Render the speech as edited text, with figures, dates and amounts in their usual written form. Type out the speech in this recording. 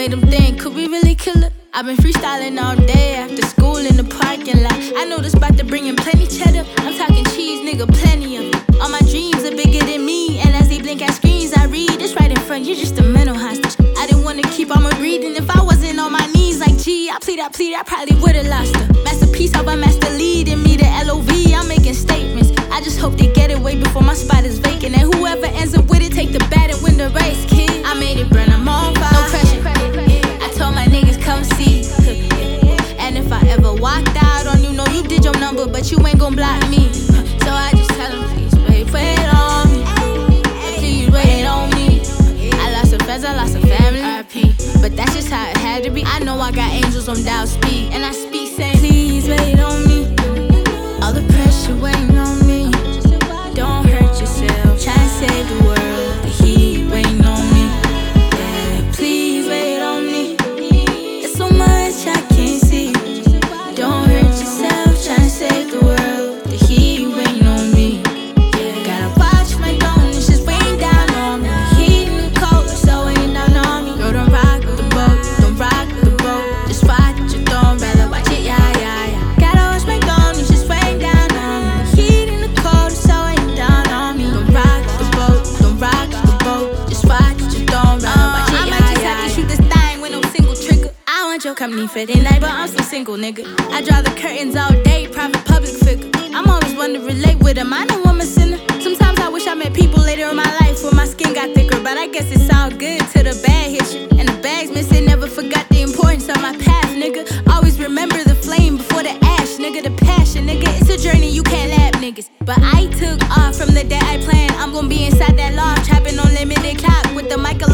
made them think, could we really kill it? I've been freestyling all day after school in the parking lot. I know this about to bring in plenty cheddar. I'm talking cheese, nigga, plenty of it. All my dreams are bigger than me, and as they blink at screens, I read. It's right in front, you're just a mental hostage. I didn't wanna keep on my breathing. If I wasn't on my knees like G, I plead, I probably would've lost her. Masterpiece, how I master leading me to LOV. I'm making statements. I just hope they get it way before my spot is vacant. And whoever ends up with it, take the bat and win the race, kid. I made it burn, I'm on fire. No pressure. I told my niggas come see. And if I ever walked out on you, know you did your number, but you ain't gon' block me. So I just tell them, please wait on me. Please wait on me. I lost some friends, I lost some family. RP. But that's just how it had to be. I know I got angels on dial speed, and I speak saying, please wait on me. All the pressure weighing on me. Don't hurt yourself, try and save the world. The heat weighing on me. Yeah, please wait on me. There's so much I can't see. Don't hurt yourself, try and save the world. The heat weighing on me. Yeah, gotta watch my tone, it's just weighing down on me. The heat and the cold, so weighing down on me. Yo, don't rock the boat, don't rock the boat. Just watch your throne, rather watch it, yeah. Gotta watch my tone, it's just weighing down on me. The heat and the cold, so weighing down on me. Don't rock the boat, don't rock the boat. Just watch your throne, rather watch it, I might just have to shoot this thing with no single trigger. I want your company for the night, but I'm still single, nigga. I draw the curtains all day, private public figure. I'm always one to relate with them, I know I'm a sinner. Sometimes I wish I met people later in my life where my skin got thicker, but I guess it's all good till the bag hits you. And the bag's missing, never forgot the importance of my past, nigga. Always remember the flame before the ash, nigga. The passion, nigga, it's a journey, you can't lap, niggas. But I took off from the day I planned. I'm gonna be inside that loft, trapping on limited clock with the mic